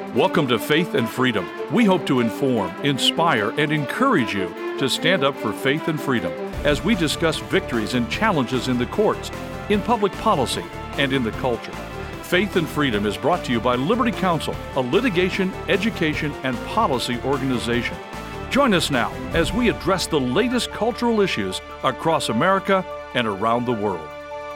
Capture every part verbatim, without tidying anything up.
Welcome to Faith and Freedom. We hope to inform, inspire, and encourage you to stand up for faith and freedom as we discuss victories and challenges in the courts, in public policy, and in the culture. Faith and Freedom is brought to you by Liberty Counsel, a litigation, education, and policy organization. Join us now as we address the latest cultural issues across America and around the world.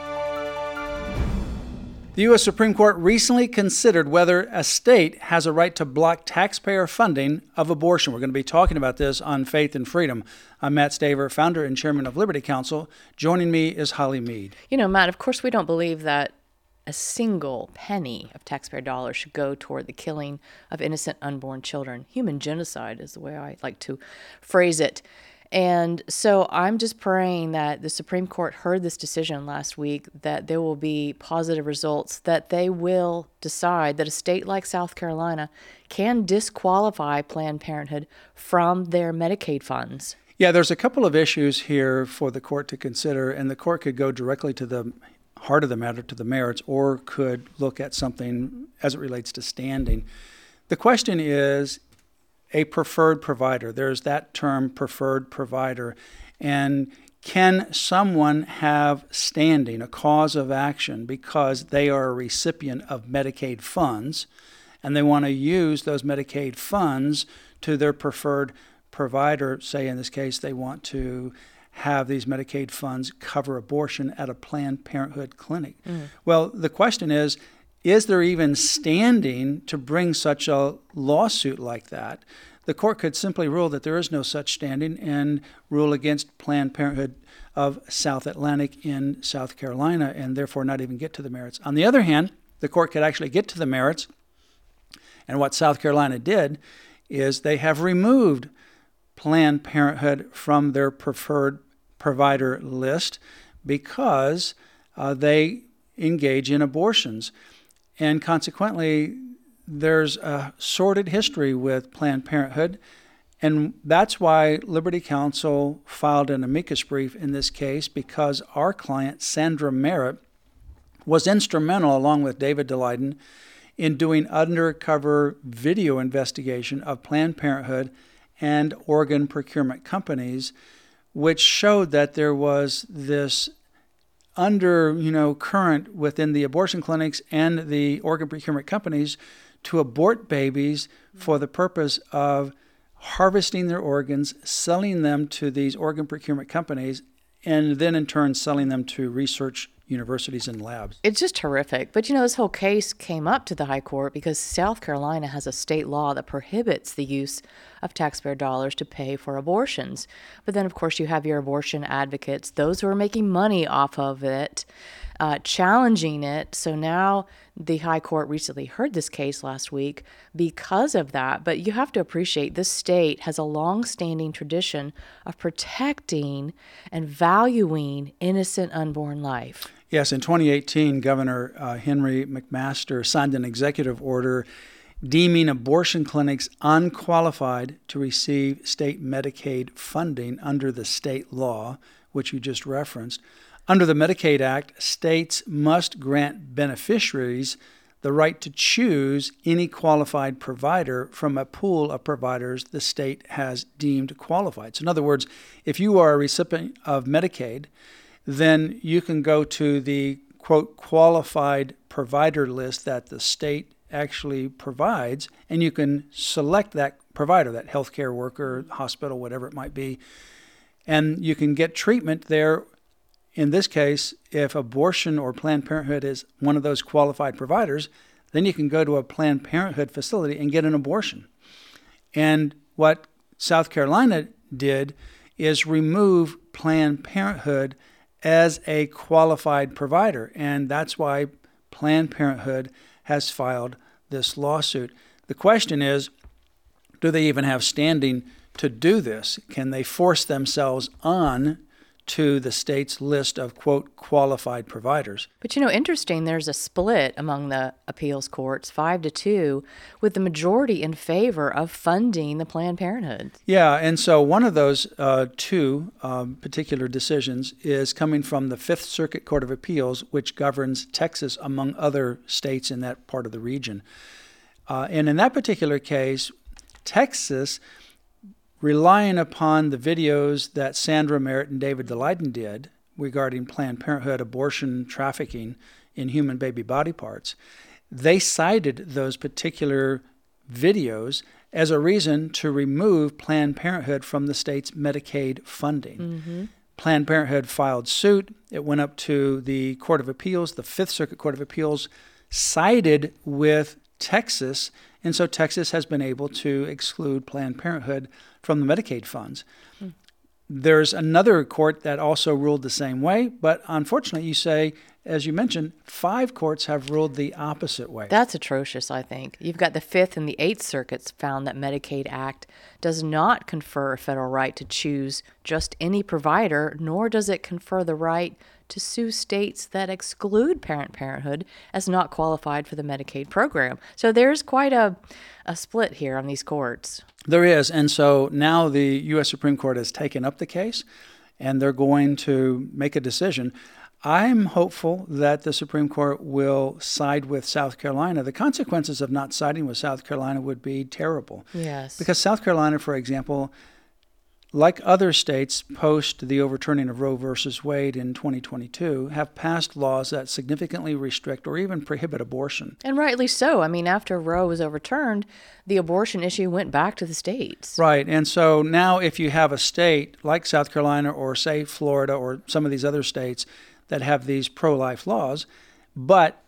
The U S Supreme Court recently considered whether a state has a right to block taxpayer funding of abortion. We're going to be talking about this on Faith and Freedom. I'm Matt Staver, founder and chairman of Liberty Counsel. Joining me is Holly Mead. You know, Matt, of course we don't believe that a single penny of taxpayer dollars should go toward the killing of innocent unborn children. Human genocide is the way I like to phrase it. And so I'm just praying that the Supreme Court heard this decision last week, that there will be positive results, that they will decide that a state like South Carolina can disqualify Planned Parenthood from their Medicaid funds. Yeah, there's a couple of issues here for the court to consider, and the court could go directly to the heart of the matter, to the merits, or could look at something as it relates to standing. The question is, a preferred provider. There's that term, preferred provider. And can someone have standing, a cause of action, because they are a recipient of Medicaid funds and they want to use those Medicaid funds to their preferred provider? Say in this case, they want to have these Medicaid funds cover abortion at a Planned Parenthood clinic. Mm. Well, the question is, is there even standing to bring such a lawsuit like that? The court could simply rule that there is no such standing and rule against Planned Parenthood of South Atlantic in South Carolina and therefore not even get to the merits. On the other hand, the court could actually get to the merits, and what South Carolina did is they have removed Planned Parenthood from their preferred provider list because uh, they engage in abortions. And consequently, there's a sordid history with Planned Parenthood, and that's why Liberty Counsel filed an amicus brief in this case, because our client, Sandra Merritt, was instrumental, along with David Daleiden, in doing undercover video investigation of Planned Parenthood and organ procurement companies, which showed that there was this under, you know, current within the abortion clinics and the organ procurement companies to abort babies for the purpose of harvesting their organs, selling them to these organ procurement companies, and then in turn selling them to research universities and labs. It's just horrific. But, you know, this whole case came up to the high court because South Carolina has a state law that prohibits the use of taxpayer dollars to pay for abortions. But then, of course, you have your abortion advocates, those who are making money off of it, uh, challenging it. So now the high court recently heard this case last week because of that. But you have to appreciate this state has a long-standing tradition of protecting and valuing innocent unborn life. Yes, in twenty eighteen, Governor uh, Henry McMaster signed an executive order deeming abortion clinics unqualified to receive state Medicaid funding under the state law, which you just referenced. Under the Medicaid Act, states must grant beneficiaries the right to choose any qualified provider from a pool of providers the state has deemed qualified. So in other words, if you are a recipient of Medicaid, then you can go to the, quote, qualified provider list that the state actually provides, and you can select that provider, that healthcare worker, hospital, whatever it might be, and you can get treatment there. In this case, if abortion or Planned Parenthood is one of those qualified providers, then you can go to a Planned Parenthood facility and get an abortion. And what South Carolina did is remove Planned Parenthood as a qualified provider, and that's why Planned Parenthood has filed this lawsuit. The question is, do they even have standing to do this? Can they force themselves on to the state's list of, quote, qualified providers? But, you know, interesting, there's a split among the appeals courts, five to two, with the majority in favor of funding the Planned Parenthood. Yeah, and so one of those uh, two um, particular decisions is coming from the Fifth Circuit Court of Appeals, which governs Texas, among other states in that part of the region. Uh, and in that particular case, Texas, relying upon the videos that Sandra Merritt and David Daleiden did regarding Planned Parenthood abortion trafficking in human baby body parts, they cited those particular videos as a reason to remove Planned Parenthood from the state's Medicaid funding. Mm-hmm. Planned Parenthood filed suit. It went up to the Court of Appeals. The Fifth Circuit Court of Appeals sided with Texas, and so Texas has been able to exclude Planned Parenthood from the Medicaid funds. Mm. There's another court that also ruled the same way, but unfortunately, you say, as you mentioned, five courts have ruled the opposite way. That's atrocious, I think. You've got the Fifth and the Eighth Circuits found that Medicaid Act does not confer a federal right to choose just any provider, nor does it confer the right to sue states that exclude Planned Parenthood as not qualified for the Medicaid program. So there's quite a, a split here on these courts. There is, and so now the U S Supreme Court has taken up the case, and they're going to make a decision. I'm hopeful that the Supreme Court will side with South Carolina. The consequences of not siding with South Carolina would be terrible. Yes. Because South Carolina, for example, like other states post the overturning of Roe versus Wade in twenty twenty-two, have passed laws that significantly restrict or even prohibit abortion. And rightly so. I mean, after Roe was overturned, the abortion issue went back to the states. Right. And so now if you have a state like South Carolina or, say, Florida or some of these other states that have these pro-life laws, but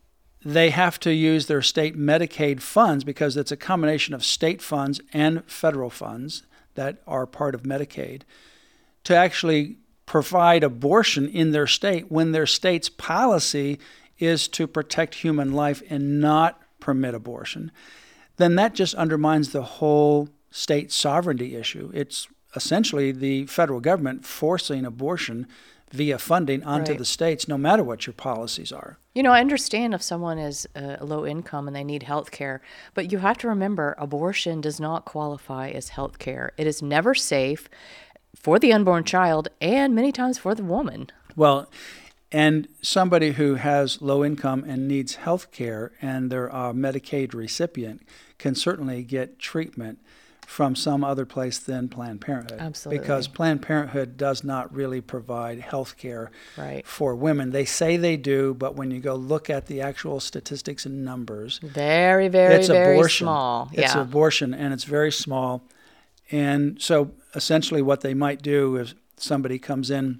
they have to use their state Medicaid funds because it's a combination of state funds and federal funds that are part of Medicaid to actually provide abortion in their state when their state's policy is to protect human life and not permit abortion, then that just undermines the whole state sovereignty issue. It's essentially the federal government forcing abortion via funding onto right. the states, no matter what your policies are. You know, I understand if someone is uh, low income and they need health care, but you have to remember abortion does not qualify as health care. It is never safe for the unborn child and many times for the woman. Well, and somebody who has low income and needs health care and they're a Medicaid recipient can certainly get treatment from some other place than Planned Parenthood. Absolutely. Because Planned Parenthood does not really provide health care right. for women. They say they do, but when you go look at the actual statistics and numbers, very, very, it's very abortion. small. It's yeah. abortion, and it's very small. And so essentially what they might do is somebody comes in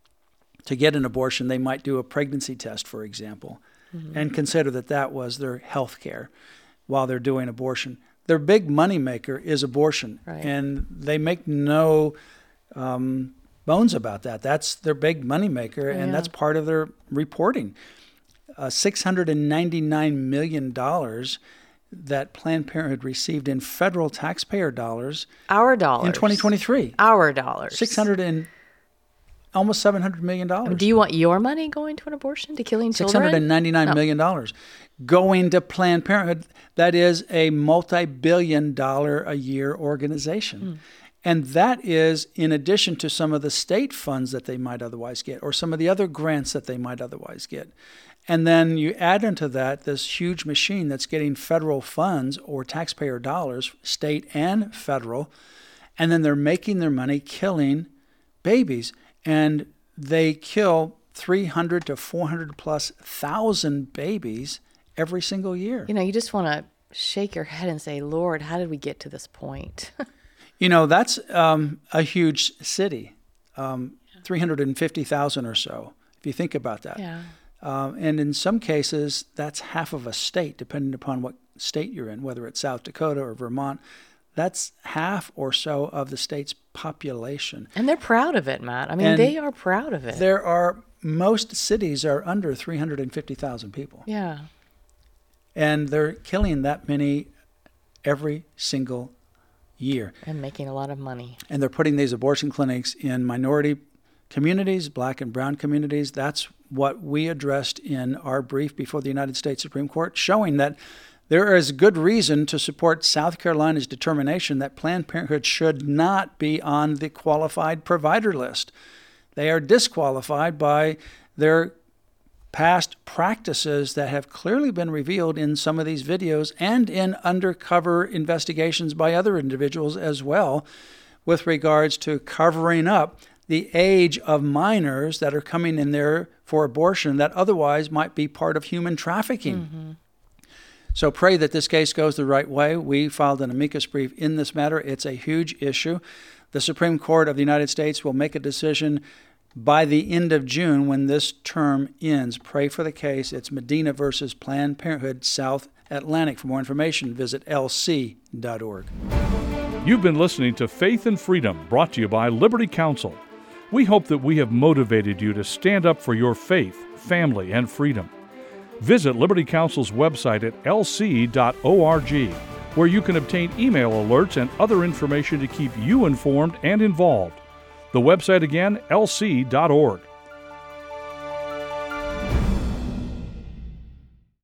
to get an abortion, they might do a pregnancy test, for example, mm-hmm. and consider that that was their health care while they're doing abortion. Their big moneymaker is abortion, right. and they make no um, bones about that. That's their big moneymaker, yeah. and that's part of their reporting. Uh, six hundred ninety-nine million dollars that Planned Parenthood received in federal taxpayer dollars. Our dollars. In twenty twenty-three. Our dollars. six hundred and almost seven hundred million dollars. I mean, do you want your money going to an abortion, to killing children? six hundred ninety-nine no. million dollars going to Planned Parenthood. That is a multi-billion dollar a year organization. Mm. And that is in addition to some of the state funds that they might otherwise get or some of the other grants that they might otherwise get. And then you add into that this huge machine that's getting federal funds or taxpayer dollars, state and federal, and then they're making their money killing babies. And they kill three hundred to four hundred plus thousand babies every single year. You know, you just want to shake your head and say, Lord, how did we get to this point? You know, that's um, a huge city, um, yeah. three hundred fifty thousand or so, if you think about that. Yeah. Um, and in some cases, that's half of a state, depending upon what state you're in, whether it's South Dakota or Vermont. That's half or so of the state's population. And they're proud of it, Matt. I mean, and they are proud of it. There are, most cities are under three hundred fifty thousand people. Yeah. And they're killing that many every single year. And making a lot of money. And they're putting these abortion clinics in minority communities, black and brown communities. That's what we addressed in our brief before the United States Supreme Court, showing that there is good reason to support South Carolina's determination that Planned Parenthood should not be on the qualified provider list. They are disqualified by their past practices that have clearly been revealed in some of these videos and in undercover investigations by other individuals as well, with regards to covering up the age of minors that are coming in there for abortion that otherwise might be part of human trafficking. Mm-hmm. So pray that this case goes the right way. We filed an amicus brief in this matter. It's a huge issue. The Supreme Court of the United States will make a decision by the end of June when this term ends. Pray for the case. It's Medina versus Planned Parenthood South Atlantic. For more information, visit L C dot org. You've been listening to Faith and Freedom, brought to you by Liberty Counsel. We hope that we have motivated you to stand up for your faith, family, and freedom. Visit Liberty Counsel's website at L C dot org, where you can obtain email alerts and other information to keep you informed and involved. The website again, L C dot org.